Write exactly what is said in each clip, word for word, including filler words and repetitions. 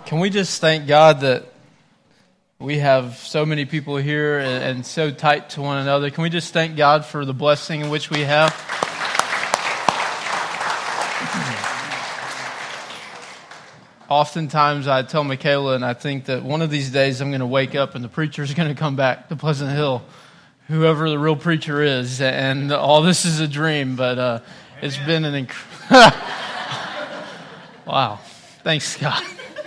Can we just thank God that we have so many people here and, and so tight to one another? Can we just thank God for the blessing in which we have? Oftentimes I tell Michaela, and I think that one of these days I'm going to wake up and the preacher's going to come back to Pleasant Hill, whoever the real preacher is, and all this is a dream, but uh, it's been an incredible... Wow. Thanks, God.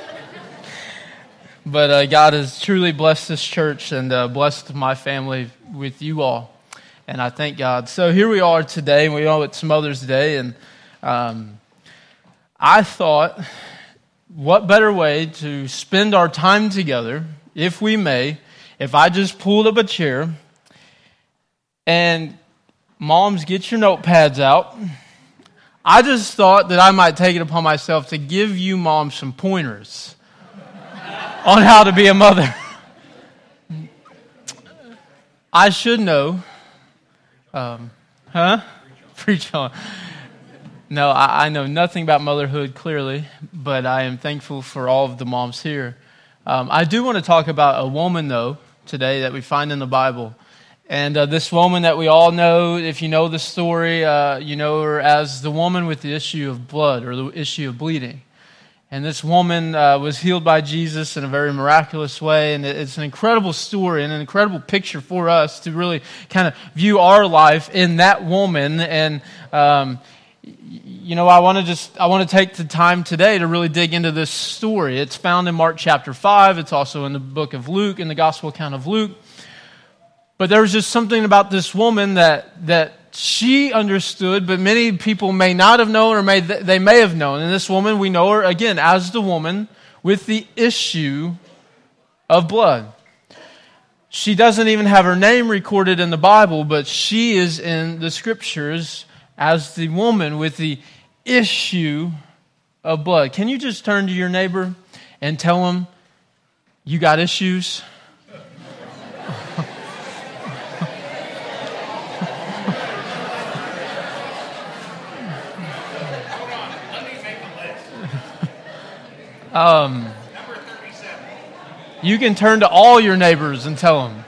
But uh, God has truly blessed this church and uh, blessed my family with you all. And I thank God. So here we are today. We know it's Mother's Day. And um, I thought, what better way to spend our time together, if we may, if I just pulled up a chair and moms, get your notepads out. I just thought that I might take it upon myself to give you moms some pointers on how to be a mother. I should know. Um, huh? Preach on. No, I, I know nothing about motherhood, clearly, but I am thankful for all of the moms here. Um, I do want to talk about a woman, though, today that we find in the Bible. And uh, this woman that we all know, if you know the story, uh, you know her as the woman with the issue of blood or the issue of bleeding. And this woman uh, was healed by Jesus in a very miraculous way. And it's an incredible story and an incredible picture for us to really kind of view our life in that woman. And, um, you know, I want to just, I want to take the time today to really dig into this story. It's found in Mark chapter five. It's also in the book of Luke, in the gospel account of Luke. But there was just something about this woman that that she understood, but many people may not have known, or may they may have known. And this woman, we know her, again, as the woman with the issue of blood. She doesn't even have her name recorded in the Bible, but she is in the Scriptures as the woman with the issue of blood. Can you just turn to your neighbor and tell him, you got issues? Um, you can turn to all your neighbors and tell them.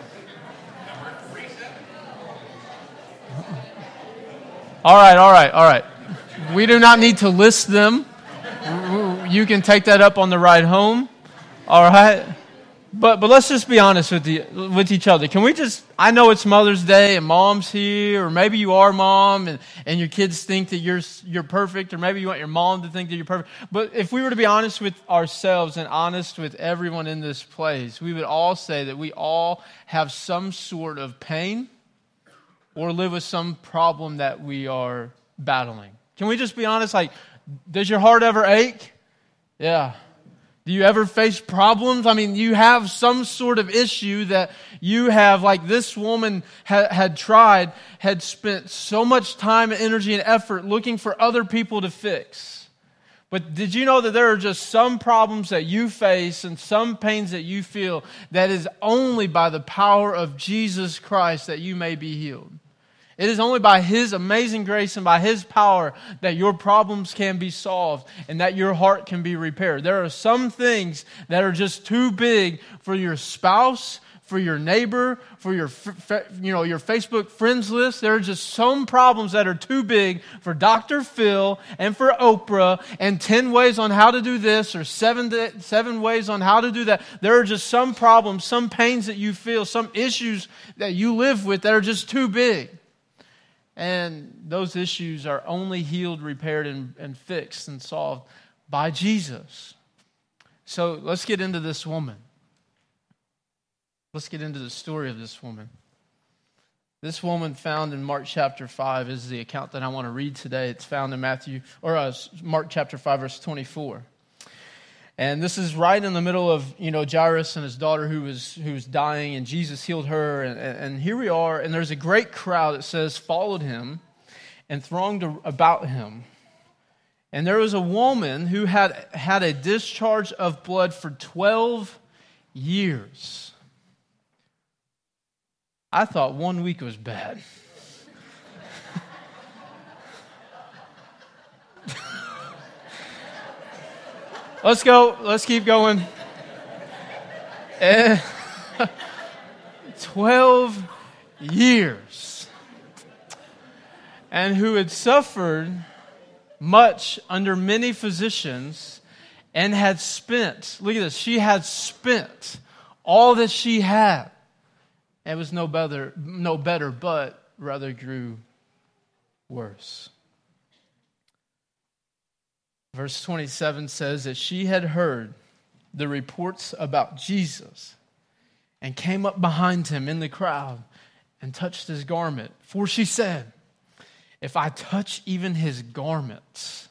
All right, all right, all right. We do not need to list them. You can take that up on the ride home. All right. But but let's just be honest with the with each other. Can we just, I know it's Mother's Day and Mom's here, or maybe you are mom and, and your kids think that you're you're perfect, or maybe you want your mom to think that you're perfect. But if we were to be honest with ourselves and honest with everyone in this place, we would all say that we all have some sort of pain or live with some problem that we are battling. Can we just be honest? Like, does your heart ever ache? Yeah. Do you ever face problems? I mean, you have some sort of issue that you have, like this woman ha- had tried, had spent so much time and energy and effort looking for other people to fix. But did you know that there are just some problems that you face and some pains that you feel that is only by the power of Jesus Christ that you may be healed? It is only by His amazing grace and by His power that your problems can be solved and that your heart can be repaired. There are some things that are just too big for your spouse, for your neighbor, for your you know your Facebook friends list. There are just some problems that are too big for Doctor Phil and for Oprah and ten ways on how to do this or seven seven ways on how to do that. There are just some problems, some pains that you feel, some issues that you live with that are just too big. And those issues are only healed, repaired, and, and fixed and solved by Jesus. So let's get into this woman. Let's get into the story of this woman. This woman found in Mark chapter five is the account that I want to read today. It's found in Matthew or uh, Mark chapter five, verse twenty-four. And this is right in the middle of, you know, Jairus and his daughter who was who was dying, and Jesus healed her. And, and here we are, and there's a great crowd, it says, followed him and thronged about him. And there was a woman who had had a discharge of blood for twelve years. I thought one week was bad. Let's go. Let's keep going. And Twelve years. And who had suffered much under many physicians and had spent, look at this, she had spent all that she had. It was no better, no better, but rather grew worse. Verse twenty-seven says that she had heard the reports about Jesus and came up behind him in the crowd and touched his garment. For she said, if I touch even his garments,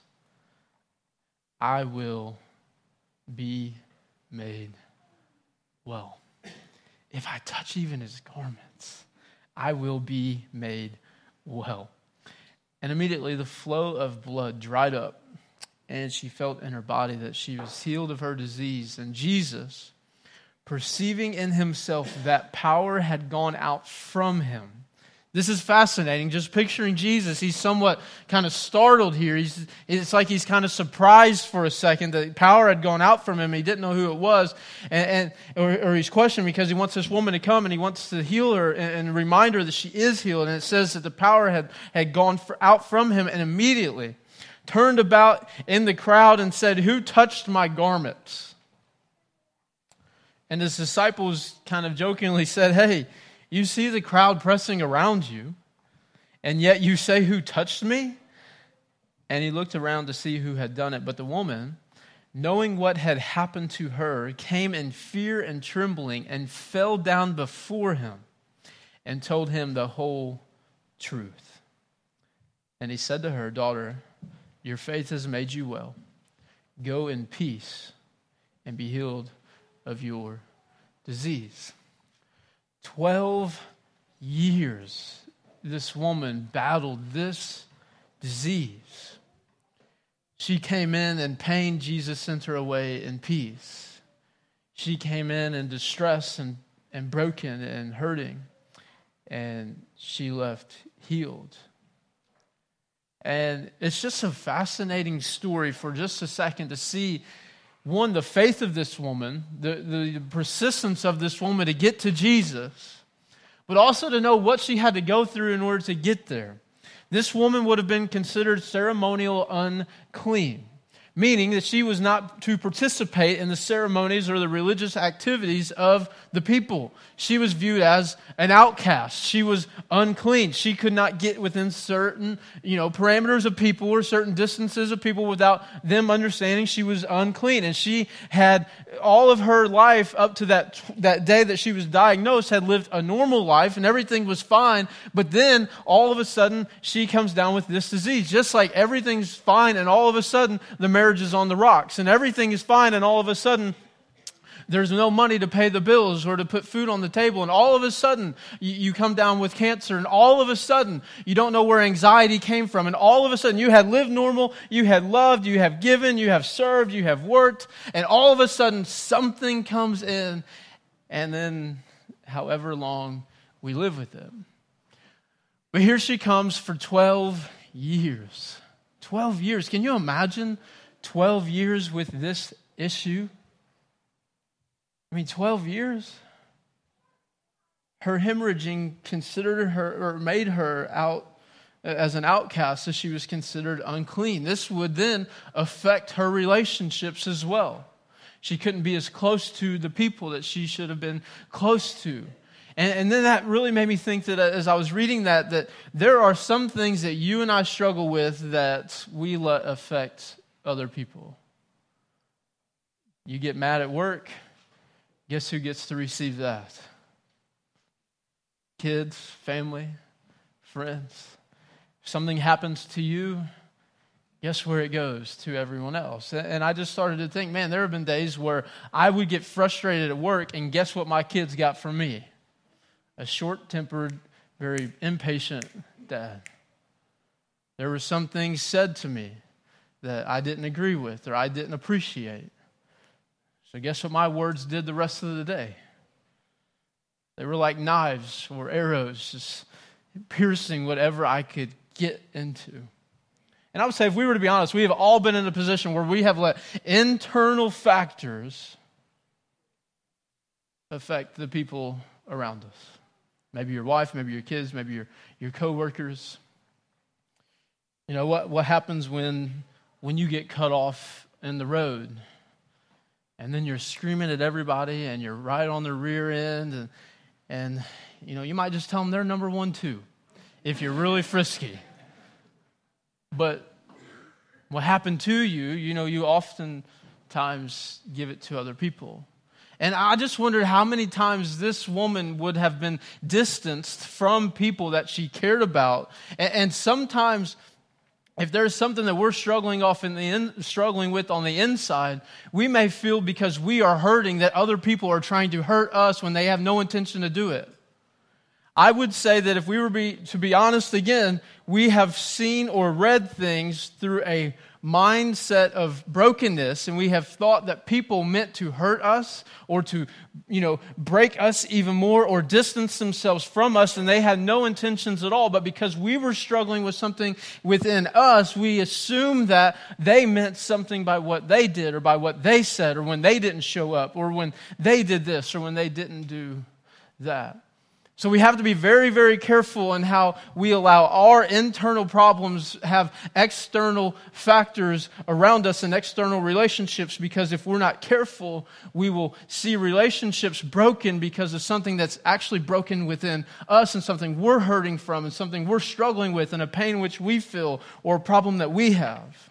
I will be made well. If I touch even his garments, I will be made well. And immediately the flow of blood dried up, and she felt in her body that she was healed of her disease. And Jesus, perceiving in himself that power had gone out from him. This is fascinating. Just picturing Jesus, he's somewhat kind of startled here. He's, it's like he's kind of surprised for a second that power had gone out from him. He didn't know who it was. And, and or, or he's questioning because he wants this woman to come and he wants to heal her and, and remind her that she is healed. And it says that the power had, had gone for, out from him, and immediately turned about in the crowd and said, who touched my garments? And his disciples kind of jokingly said, hey, you see the crowd pressing around you, and yet you say, who touched me? And he looked around to see who had done it. But the woman, knowing what had happened to her, came in fear and trembling and fell down before him and told him the whole truth. And he said to her, daughter, your faith has made you well. Go in peace and be healed of your disease. Twelve years this woman battled this disease. She came in in pain. Jesus sent her away in peace. She came in in distress and, and broken and hurting, and she left healed. And it's just a fascinating story for just a second to see, one, the faith of this woman, the, the persistence of this woman to get to Jesus, but also to know what she had to go through in order to get there. This woman would have been considered ceremonial unclean, meaning that she was not to participate in the ceremonies or the religious activities of the people. She was viewed as an outcast. She was unclean. She could not get within certain, you know, parameters of people or certain distances of people without them understanding she was unclean. And she had all of her life up to that, that day that she was diagnosed had lived a normal life and everything was fine. But then all of a sudden she comes down with this disease. Just like everything's fine and all of a sudden the marriage is on the rocks and everything is fine and all of a sudden there's no money to pay the bills or to put food on the table, and all of a sudden you, you come down with cancer, and all of a sudden you don't know where anxiety came from, and all of a sudden you had lived normal, you had loved, you have given, you have served, you have worked, and all of a sudden something comes in, and then however long we live with it. But here she comes for twelve years. twelve years. Can you imagine twelve years with this issue? I mean, twelve years. Her hemorrhaging considered her or made her out as an outcast, as she was considered unclean. This would then affect her relationships as well. She couldn't be as close to the people that she should have been close to. And, and then that really made me think that as I was reading that, that there are some things that you and I struggle with that we let affect other people. You get mad at work. Guess who gets to receive that? Kids, family, friends. If something happens to you, guess where it goes? To everyone else. And I just started to think, man, there have been days where I would get frustrated at work, and guess what my kids got from me? A short-tempered, very impatient dad. There were some things said to me that I didn't agree with or I didn't appreciate. So guess what my words did the rest of the day? They were like knives or arrows, just piercing whatever I could get into. And I would say if we were to be honest, we have all been in a position where we have let internal factors affect the people around us. Maybe your wife, maybe your kids, maybe your, your coworkers. You know, what, what happens when when you get cut off in the road? And then you're screaming at everybody and you're right on the rear end. And, and you know, you might just tell them they're number one too, if you're really frisky. But what happened to you, you know, you oftentimes give it to other people. And I just wondered how many times this woman would have been distanced from people that she cared about. And, and sometimes, if there's something that we're struggling off in the in, struggling with on the inside, we may feel because we are hurting that other people are trying to hurt us when they have no intention to do it. I would say that if we were be, to be honest again, we have seen or read things through a mindset of brokenness, and we have thought that people meant to hurt us or to, you know, break us even more or distance themselves from us, and they had no intentions at all. But because we were struggling with something within us, we assumed that they meant something by what they did or by what they said or when they didn't show up or when they did this or when they didn't do that. So we have to be very, very careful in how we allow our internal problems have external factors around us and external relationships, because if we're not careful, we will see relationships broken because of something that's actually broken within us and something we're hurting from and something we're struggling with and a pain which we feel or a problem that we have.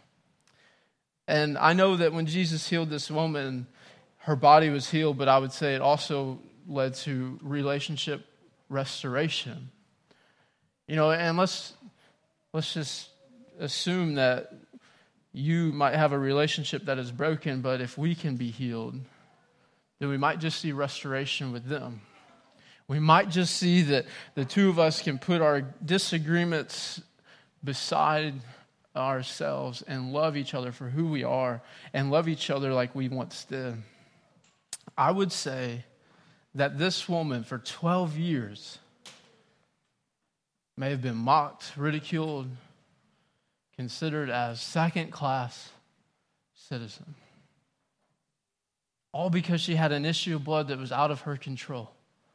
And I know that when Jesus healed this woman, her body was healed, but I would say it also led to relationship restoration. You know, and let's let's just assume that you might have a relationship that is broken, but if we can be healed, then we might just see restoration with them. We might just see that the two of us can put our disagreements beside ourselves and love each other for who we are and love each other like we once did. I would say that this woman for twelve years may have been mocked, ridiculed, considered as second-class citizen. All because she had an issue of blood that was out of her control.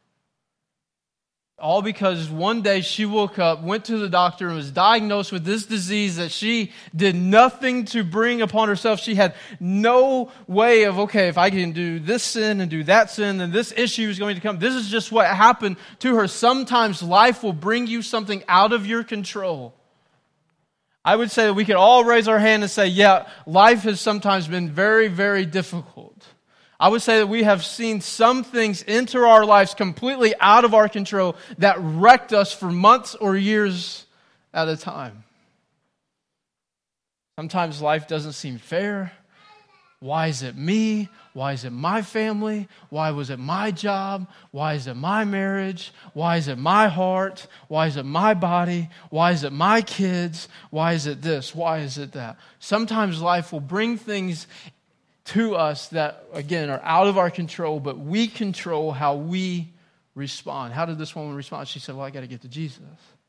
All because one day she woke up, went to the doctor, and was diagnosed with this disease that she did nothing to bring upon herself. She had no way of, okay, if I can do this sin and do that sin, then this issue is going to come. This is just what happened to her. Sometimes life will bring you something out of your control. I would say that we could all raise our hand and say, yeah, life has sometimes been very, very difficult. I would say that we have seen some things enter our lives completely out of our control that wrecked us for months or years at a time. Sometimes life doesn't seem fair. Why is it me? Why is it my family? Why was it my job? Why is it my marriage? Why is it my heart? Why is it my body? Why is it my kids? Why is it this? Why is it that? Sometimes life will bring things to us that, again, are out of our control, but we control how we respond. How did this woman respond? She said, well, I got to get to Jesus.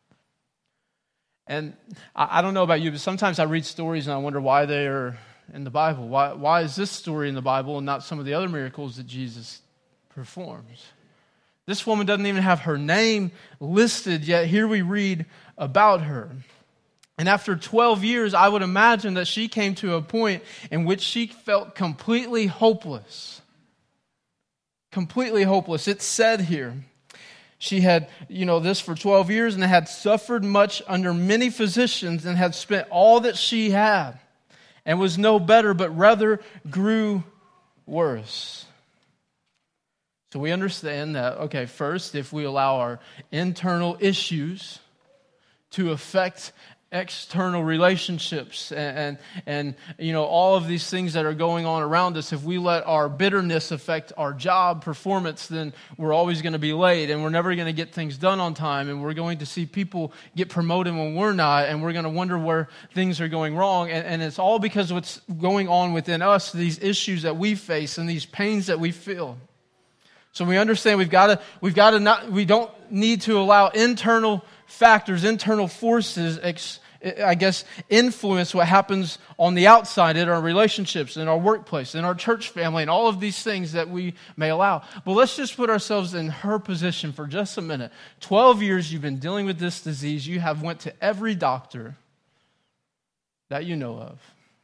And I, I don't know about you, but sometimes I read stories and I wonder why they are in the Bible. Why, why is this story in the Bible and not some of the other miracles that Jesus performs? This woman doesn't even have her name listed, yet here we read about her. And after twelve years, I would imagine that she came to a point in which she felt completely hopeless. Completely hopeless. It's said here, she had, you know, this for twelve years and had suffered much under many physicians and had spent all that she had and was no better, but rather grew worse. So we understand that, okay, first, if we allow our internal issues to affect external relationships and, and and you know all of these things that are going on around us, if we let our bitterness affect our job performance, then we're always going to be late and we're never going to get things done on time, and we're going to see people get promoted when we're not, and we're going to wonder where things are going wrong, and, and it's all because of what's going on within us, these issues that we face and these pains that we feel. So we understand we've got to we've got to not we don't need to allow internal factors, internal forces, ex, I guess, influence what happens on the outside in our relationships, in our workplace, in our church family, and all of these things that we may allow. But let's just put ourselves in her position for just a minute. Twelve years you've been dealing with this disease. You have went to every doctor that you know of.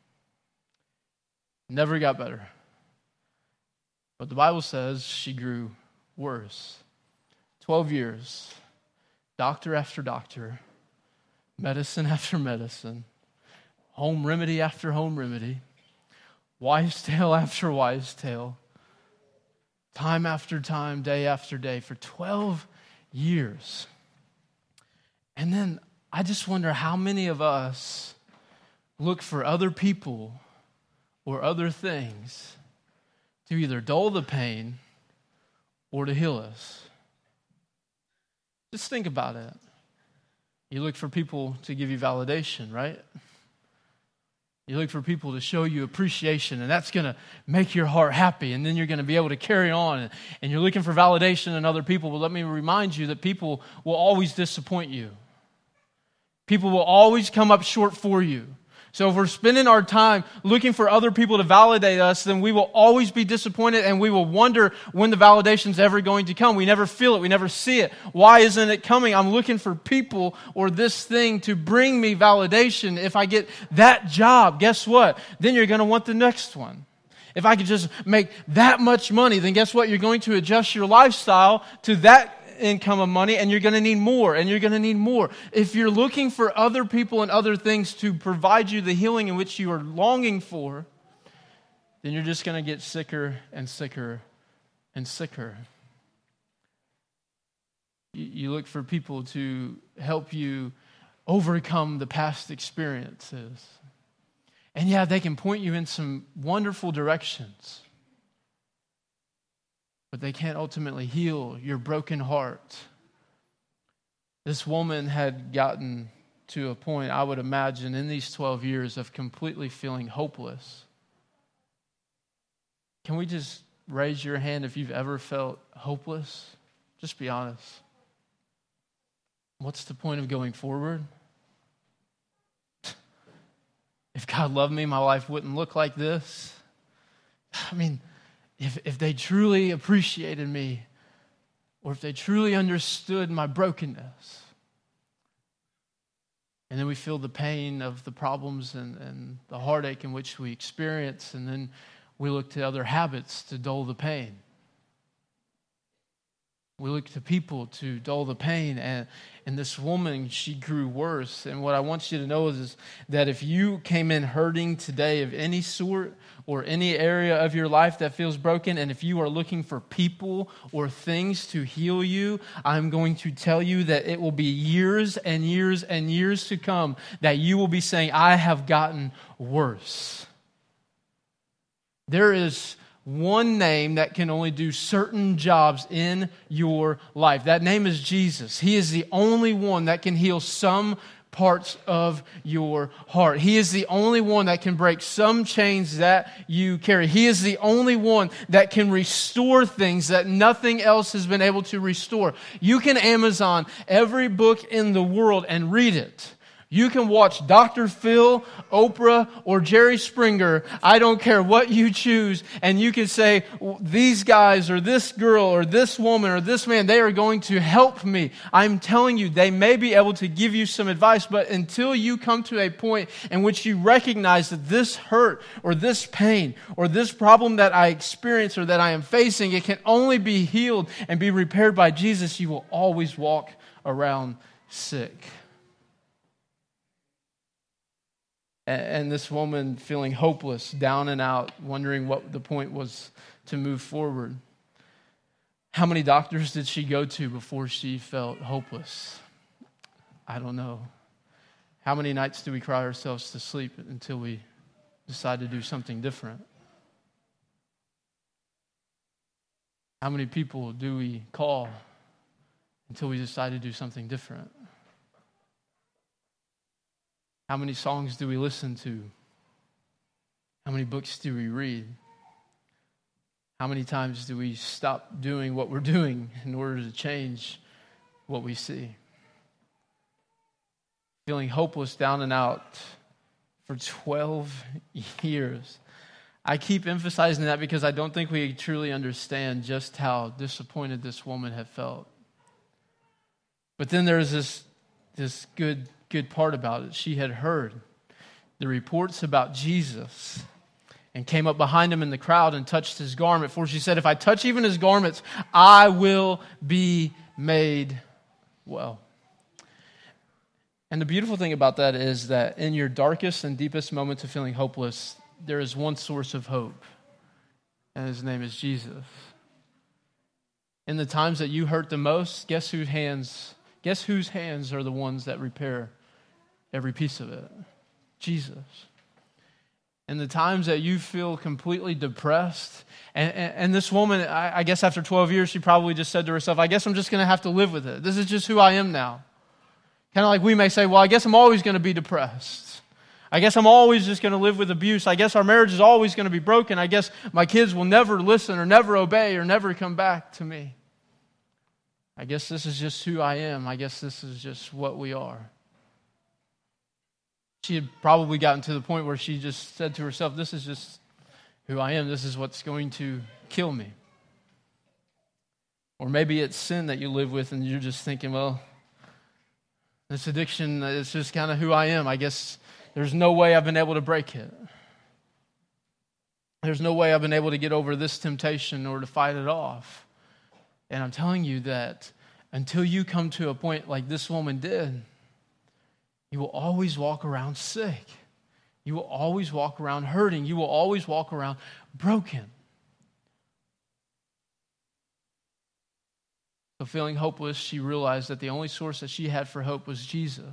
Never got better. But the Bible says she grew worse. Twelve years, doctor after doctor, medicine after medicine, home remedy after home remedy, wives' tale after wives' tale, time after time, day after day, for twelve years. And then I just wonder how many of us look for other people or other things to either dull the pain or to heal us. Just think about it. You look for people to give you validation, right? You look for people to show you appreciation, and that's going to make your heart happy, and then you're going to be able to carry on. And, and you're looking for validation in other people. But let me remind you that people will always disappoint you. People will always come up short for you. So if we're spending our time looking for other people to validate us, then we will always be disappointed, and we will wonder when the validation's ever going to come. We never feel it. We never see it. Why isn't it coming? I'm looking for people or this thing to bring me validation. If I get that job, guess what? Then you're going to want the next one. If I could just make that much money, then guess what? You're going to adjust your lifestyle to that income of money, and you're going to need more, and you're going to need more. If you're looking for other people and other things to provide you the healing in which you are longing for, then you're just going to get sicker and sicker and sicker. You, you look for people to help you overcome the past experiences. And yeah, they can point you in some wonderful directions, but they can't ultimately heal your broken heart. This woman had gotten to a point, I would imagine, in these twelve years of completely feeling hopeless. Can we just raise your hand if you've ever felt hopeless? Just be honest. What's the point of going forward? If God loved me, my life wouldn't look like this. I mean, If if they truly appreciated me, or if they truly understood my brokenness. And then we feel the pain of the problems and, and the heartache in which we experience, and then we look to other habits to dull the pain. We look to people to dull the pain, and, and this woman, she grew worse. And what I want you to know is, is that if you came in hurting today of any sort or any area of your life that feels broken, and if you are looking for people or things to heal you, I'm going to tell you that it will be years and years and years to come that you will be saying, I have gotten worse. There is one name that can only do certain jobs in your life. That name is Jesus. He is the only one that can heal some parts of your heart. He is the only one that can break some chains that you carry. He is the only one that can restore things that nothing else has been able to restore. You can Amazon every book in the world and read it. You can watch Doctor Phil, Oprah, or Jerry Springer. I don't care what you choose. And you can say, these guys or this girl or this woman or this man, they are going to help me. I'm telling you, they may be able to give you some advice, but until you come to a point in which you recognize that this hurt or this pain or this problem that I experience or that I am facing, it can only be healed and be repaired by Jesus, you will always walk around sick. And this woman feeling hopeless, down and out, wondering what the point was to move forward. How many doctors did she go to before she felt hopeless? I don't know. How many nights do we cry ourselves to sleep until we decide to do something different? How many people do we call until we decide to do something different? How many songs do we listen to? How many books do we read? How many times do we stop doing what we're doing in order to change what we see? feeling hopeless, down and out for twelve years. I keep emphasizing that because I don't think we truly understand just how disappointed this woman had felt. But then there's this, this good, good part about it. She had heard the reports about Jesus and came up behind him in the crowd and touched his garment. For she said, if I touch even his garments, I will be made well. And the beautiful thing about that is that in your darkest and deepest moments of feeling hopeless, there is one source of hope, and his name is Jesus. In the times that you hurt the most, guess whose hands, guess whose hands are the ones that repair every piece of it? Jesus. In the times that you feel completely depressed, and, and, and this woman, I, I guess after twelve years, she probably just said to herself, I guess I'm just going to have to live with it. This is just who I am now. Kind of like we may say, well, I guess I'm always going to be depressed. I guess I'm always just going to live with abuse. I guess our marriage is always going to be broken. I guess my kids will never listen or never obey or never come back to me. I guess this is just who I am. I guess this is just what we are. She had probably gotten to the point where she just said to herself, this is just who I am. This is what's going to kill me. Or maybe it's sin that you live with and you're just thinking, well, this addiction is just kind of who I am. I guess there's no way I've been able to break it. There's no way I've been able to get over this temptation or to fight it off. And I'm telling you that until you come to a point like this woman did, you will always walk around sick. You will always walk around hurting. You will always walk around broken. So feeling hopeless, she realized that the only source that she had for hope was Jesus.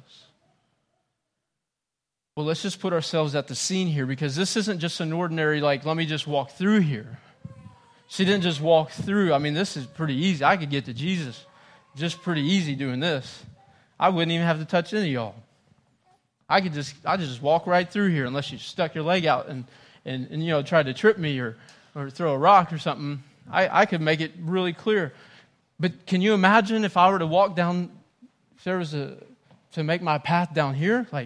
Well, let's just put ourselves at the scene here, because this isn't just an ordinary, like, let me just walk through here. She didn't just walk through. I mean, this is pretty easy. I could get to Jesus just pretty easy doing this. I wouldn't even have to touch any of y'all. I could just, I just walk right through here unless you stuck your leg out and, and, and you know, tried to trip me or, or throw a rock or something. I, I could make it really clear. But can you imagine if I were to walk down, if there was a, to make my path down here, like,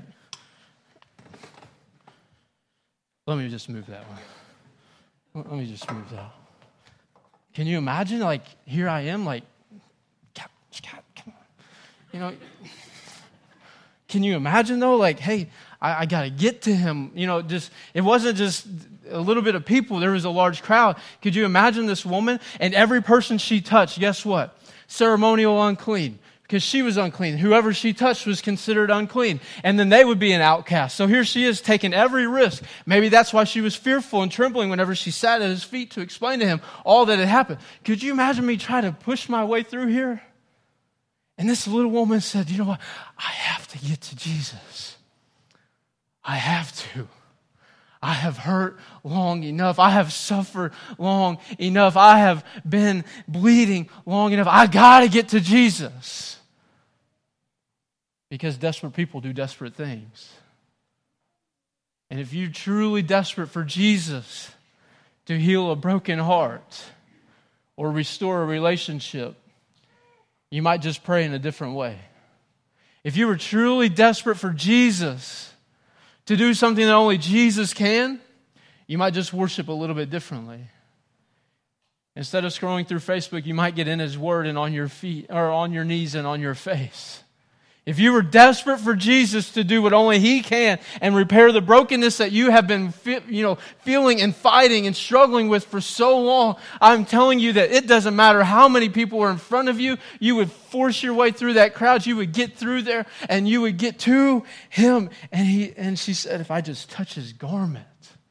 let me just move that one. Let me just move that. Can you imagine, like, here I am, like, God, God, come on. You know, can you imagine, though, like, hey, I, I got to get to him. You know, just, it wasn't just a little bit of people. There was a large crowd. Could you imagine this woman? And every person she touched, guess what? Ceremonial unclean. Because she was unclean. Whoever she touched was considered unclean. And then they would be an outcast. So here she is taking every risk. Maybe that's why she was fearful and trembling whenever she sat at his feet to explain to him all that had happened. Could you imagine me trying to push my way through here? And this little woman said, you know what? I have to get to Jesus. I have to. I have hurt long enough. I have suffered long enough. I have been bleeding long enough. I got to get to Jesus. Because desperate people do desperate things. And if you're truly desperate for Jesus to heal a broken heart or restore a relationship, you might just pray in a different way. If you were truly desperate for Jesus to do something that only Jesus can, you might just worship a little bit differently. Instead of scrolling through Facebook, you might get in His Word and on your feet, or on your knees and on your face. If you were desperate for Jesus to do what only He can and repair the brokenness that you have been you know, feeling and fighting and struggling with for so long, I'm telling you that it doesn't matter how many people are in front of you, you would force your way through that crowd, you would get through there and you would get to Him. And he and she said, if I just touch His garment,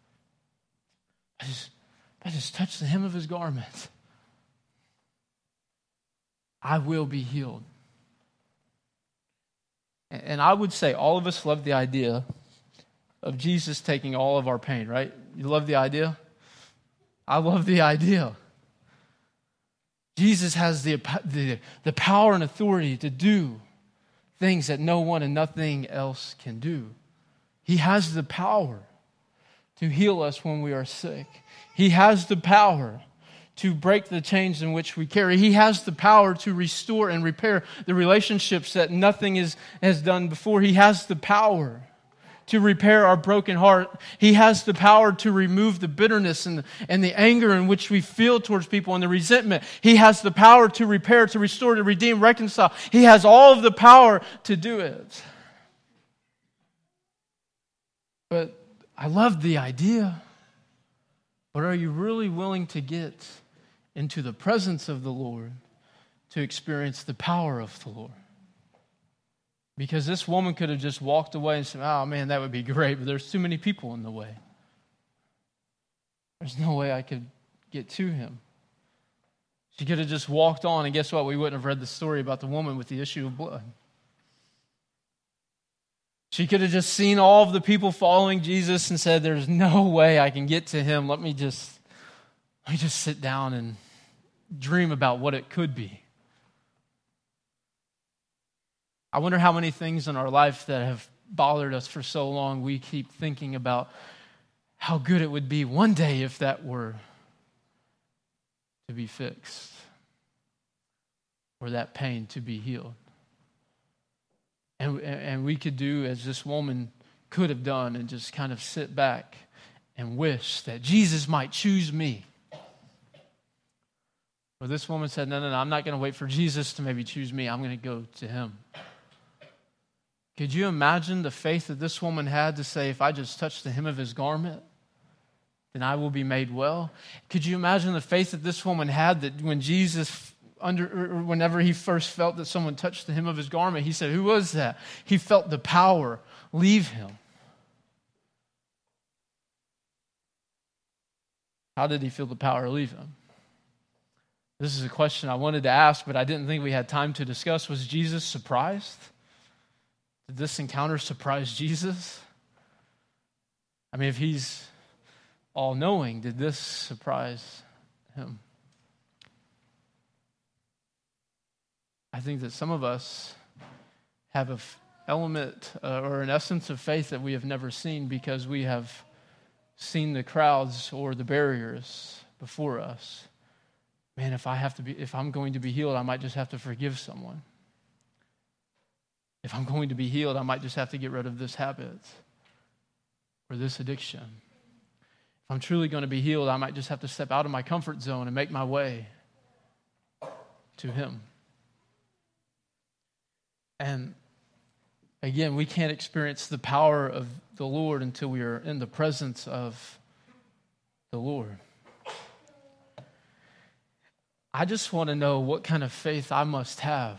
I just, I just touch the hem of His garment, I will be healed. And I would say all of us love the idea of Jesus taking all of our pain, right? You love the idea? I love the idea. Jesus has the, the, the power and authority to do things that no one and nothing else can do. He has the power to heal us when we are sick. He has the power to break the chains in which we carry. He has the power to restore and repair the relationships that nothing is, has done before. He has the power to repair our broken heart. He has the power to remove the bitterness and the, and the anger in which we feel towards people and the resentment. He has the power to repair, to restore, to redeem, reconcile. He has all of the power to do it. But I love the idea. But are you really willing to get into the presence of the Lord to experience the power of the Lord? Because this woman could have just walked away and said, oh man, that would be great, but there's too many people in the way. There's no way I could get to him. She could have just walked on, and guess what? We wouldn't have read the story about the woman with the issue of blood. She could have just seen all of the people following Jesus and said, there's no way I can get to him. Let me just, let me just sit down and dream about what it could be. I wonder how many things in our life that have bothered us for so long, we keep thinking about how good it would be one day if that were to be fixed or that pain to be healed. And, and we could do as this woman could have done and just kind of sit back and wish that Jesus might choose me. But this woman said, no, no, no, I'm not going to wait for Jesus to maybe choose me. I'm going to go to him. Could you imagine the faith that this woman had to say, if I just touch the hem of his garment, then I will be made well? Could you imagine the faith that this woman had that when Jesus, under, or whenever he first felt that someone touched the hem of his garment, he said, who was that? He felt the power leave him. How did he feel the power leave him? This is a question I wanted to ask, but I didn't think we had time to discuss. Was Jesus surprised? Did this encounter surprise Jesus? I mean, if he's all-knowing, did this surprise him? I think that some of us have an f- element uh, or an essence of faith that we have never seen because we have seen the crowds or the barriers before us. Man, if I have to be, if I'm going to be healed, I might just have to forgive someone. If I'm going to be healed, I might just have to get rid of this habit or this addiction. If I'm truly going to be healed, I might just have to step out of my comfort zone and make my way to him. And again, we can't experience the power of the Lord until we are in the presence of the Lord. I just want to know what kind of faith I must have.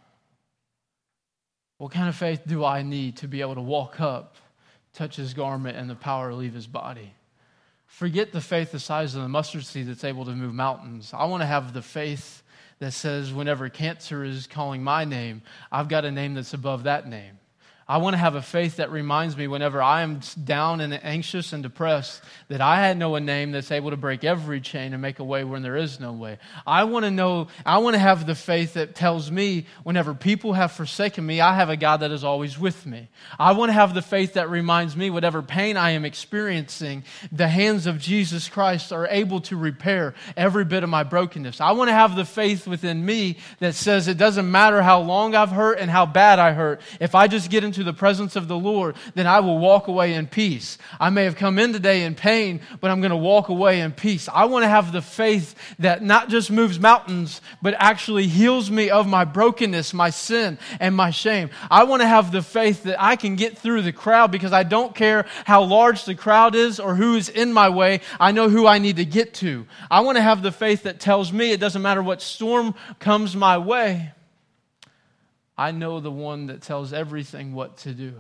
What kind of faith do I need to be able to walk up, touch his garment, and the power leave his body? Forget the faith the size of the mustard seed that's able to move mountains. I want to have the faith that says whenever cancer is calling my name, I've got a name that's above that name. I want to have a faith that reminds me whenever I am down and anxious and depressed that I know a name that's able to break every chain and make a way when there is no way. I want to know, I want to have the faith that tells me whenever people have forsaken me, I have a God that is always with me. I want to have the faith that reminds me whatever pain I am experiencing, the hands of Jesus Christ are able to repair every bit of my brokenness. I want to have the faith within me that says it doesn't matter how long I've hurt and how bad I hurt. If I just get into the presence of the Lord, then I will walk away in peace. I may have come in today in pain, but I'm going to walk away in peace. I want to have the faith that not just moves mountains, but actually heals me of my brokenness, my sin, and my shame. I want to have the faith that I can get through the crowd because I don't care how large the crowd is or who is in my way. I know who I need to get to. I want to have the faith that tells me it doesn't matter what storm comes my way. I know the one that tells everything what to do.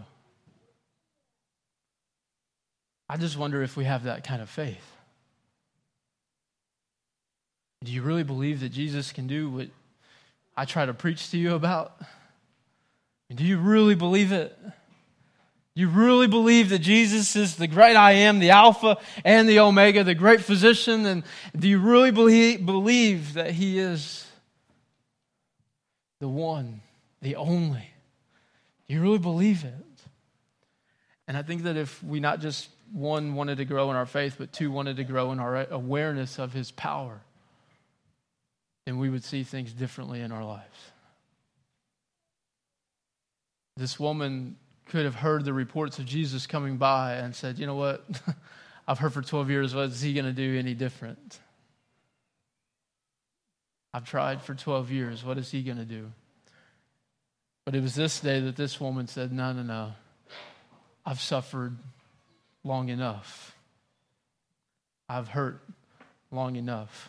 I just wonder if we have that kind of faith. Do you really believe that Jesus can do what I try to preach to you about? Do you really believe it? Do you really believe that Jesus is the great I am, the Alpha and the Omega, the great physician? And do you really believe, believe that he is the one, the only? Do you really believe it? And I think that if we not just, one, wanted to grow in our faith, but two, wanted to grow in our awareness of his power, and we would see things differently in our lives. This woman could have heard the reports of Jesus coming by and said, you know what, I've heard for twelve years, what is he going to do any different? I've tried for twelve years, what is he going to do? But it was this day that this woman said, no, no, no, I've suffered long enough. I've hurt long enough.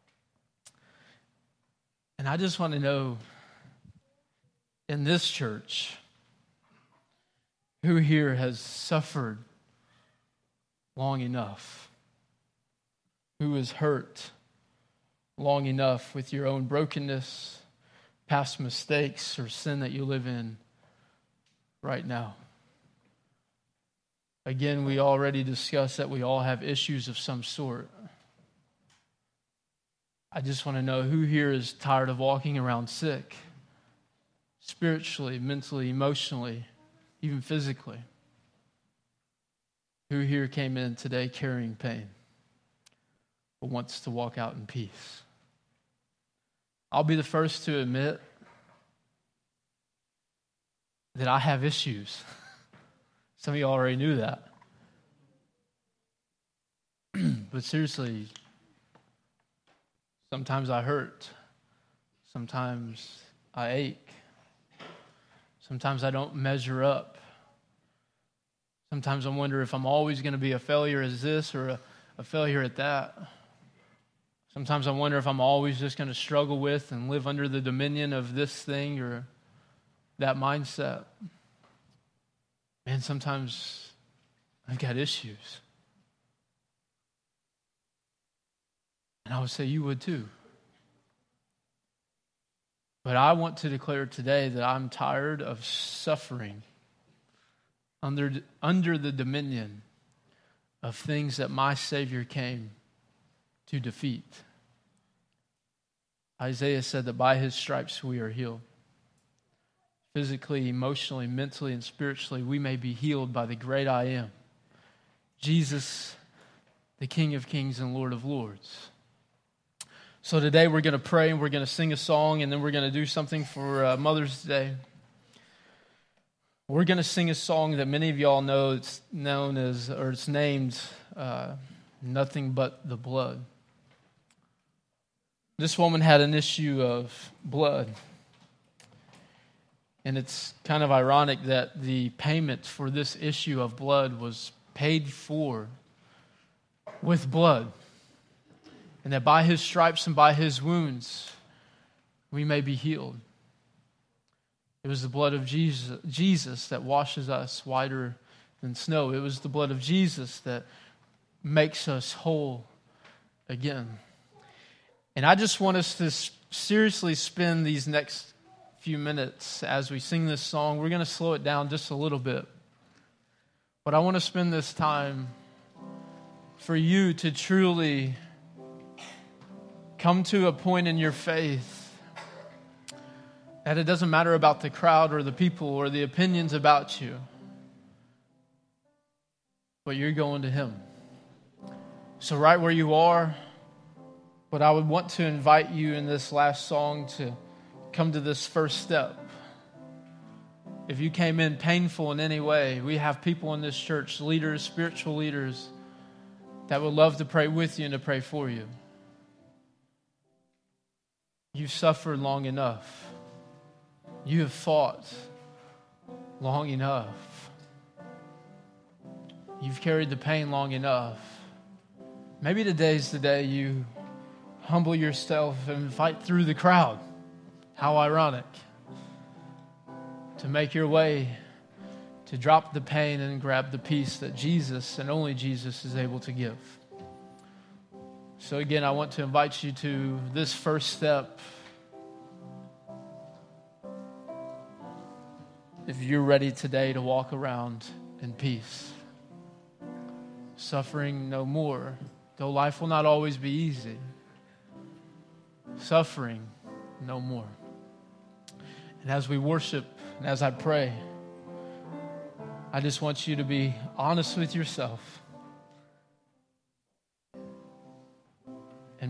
And I just want to know, in this church, who here has suffered long enough? Who has hurt long enough with your own brokenness, past mistakes, or sin that you live in right now? Again, we already discussed that we all have issues of some sort. I just want to know who here is tired of walking around sick, spiritually, mentally, emotionally, even physically. Who here came in today carrying pain, but wants to walk out in peace? I'll be the first to admit that I have issues. Some of you already knew that. But seriously, sometimes I hurt. Sometimes I ache. Sometimes I don't measure up. Sometimes I wonder if I'm always going to be a failure as this or a, a failure at that. Sometimes I wonder if I'm always just going to struggle with and live under the dominion of this thing or that mindset. Man, sometimes I've got issues. And I would say you would too. But I want to declare today that I'm tired of suffering under, under the dominion of things that my Savior came to defeat. Isaiah said that by his stripes we are healed. Physically, emotionally, mentally, and spiritually, we may be healed by the great I am, Jesus, the King of Kings and Lord of Lords. So today we're going to pray and we're going to sing a song and then we're going to do something for uh, Mother's Day. We're going to sing a song that many of y'all know. It's known as, or it's named, uh, Nothing But the Blood. This woman had an issue of blood. And it's kind of ironic that the payment for this issue of blood was paid for with blood. And that by his stripes and by his wounds, we may be healed. It was the blood of Jesus, Jesus that washes us whiter than snow. It was the blood of Jesus that makes us whole again. And I just want us to seriously spend these next few minutes as we sing this song. We're going to slow it down just a little bit. But I want to spend this time for you to truly come to a point in your faith that it doesn't matter about the crowd or the people or the opinions about you, but you're going to Him. So right where you are, but I would want to invite you in this last song to come to this first step. If you came in painful in any way, we have people in this church, leaders, spiritual leaders, that would love to pray with you and to pray for you. You've suffered long enough. You have fought long enough. You've carried the pain long enough. Maybe today's the day you humble yourself and fight through the crowd. How ironic. To make your way, to drop the pain and grab the peace that Jesus and only Jesus is able to give. So again, I want to invite you to this first step. If you're ready today to walk around in peace, suffering no more, though life will not always be easy. Suffering no more. And as we worship and as I pray, I just want you to be honest with yourself.